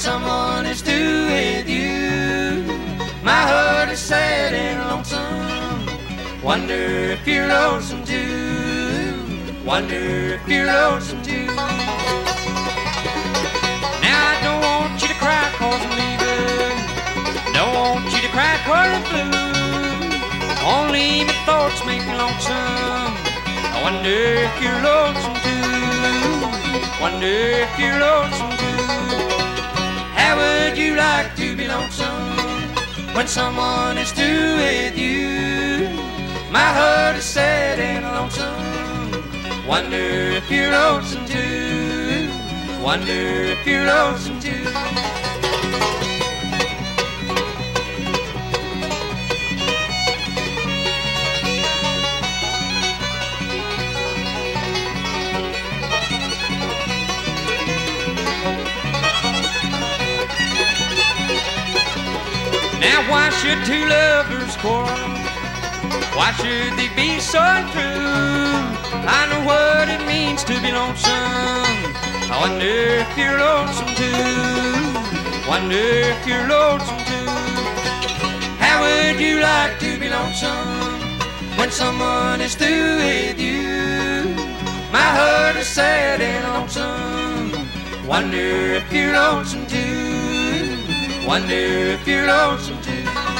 someone is through with you. My heart is sad and lonesome. Wonder if you're lonesome too. Wonder if you're lonesome too. Now I don't want you to cry 'cause I'm leaving. Don't want you to cry 'cause I'm blue. Only my thoughts make me lonesome. I wonder if you're lonesome too. Wonder if you're lonesome too. How would you like to be lonesome when someone is through with you? My heart is sad and lonesome. Wonder if you're lonesome too. Wonder if you're lonesome too. Now why should two lovers quarrel? Why should they be so untrue? I know what it means to be lonesome. I wonder if you're lonesome too. Wonder if you're lonesome too. How would you like to be lonesome when someone is through with you? My heart is sad and lonesome. Wonder if you're lonesome too. Wonder if you're lonesome too.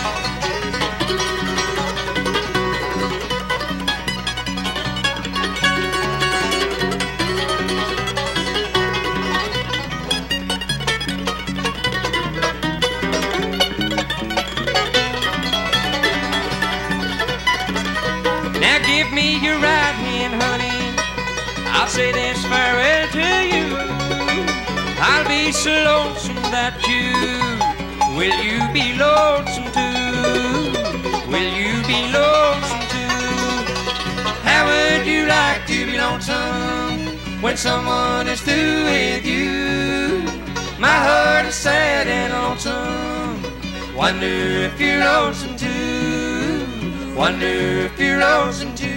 Now give me your right hand, honey. I'll say this farewell to you. I'll be so lonesome that you. Will you be lonesome too? Will you be lonesome too? How would you like to be lonesome when someone is through with you? My heart is sad and lonesome. Wonder if you're lonesome too. Wonder if you're lonesome too.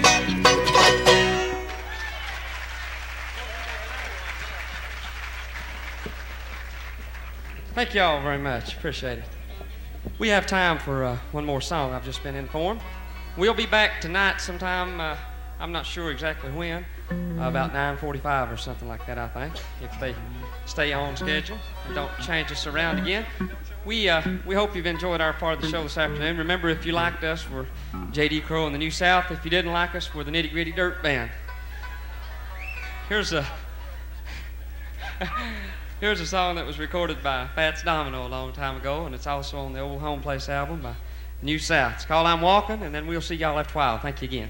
Thank you all very much. Appreciate it. We have time for one more song. I've just been informed. We'll be back tonight sometime. I'm not sure exactly when. About 9:45 or something like that, I think, if they stay on schedule and don't change us around again. We hope you've enjoyed our part of the show this afternoon. Remember, if you liked us, we're J.D. Crowe and the New South. If you didn't like us, we're the Nitty Gritty Dirt Band. Here's a song that was recorded by Fats Domino a long time ago, and it's also on the Old Home Place album by New South. It's called I'm Walking, and then we'll see y'all after a while. Thank you again.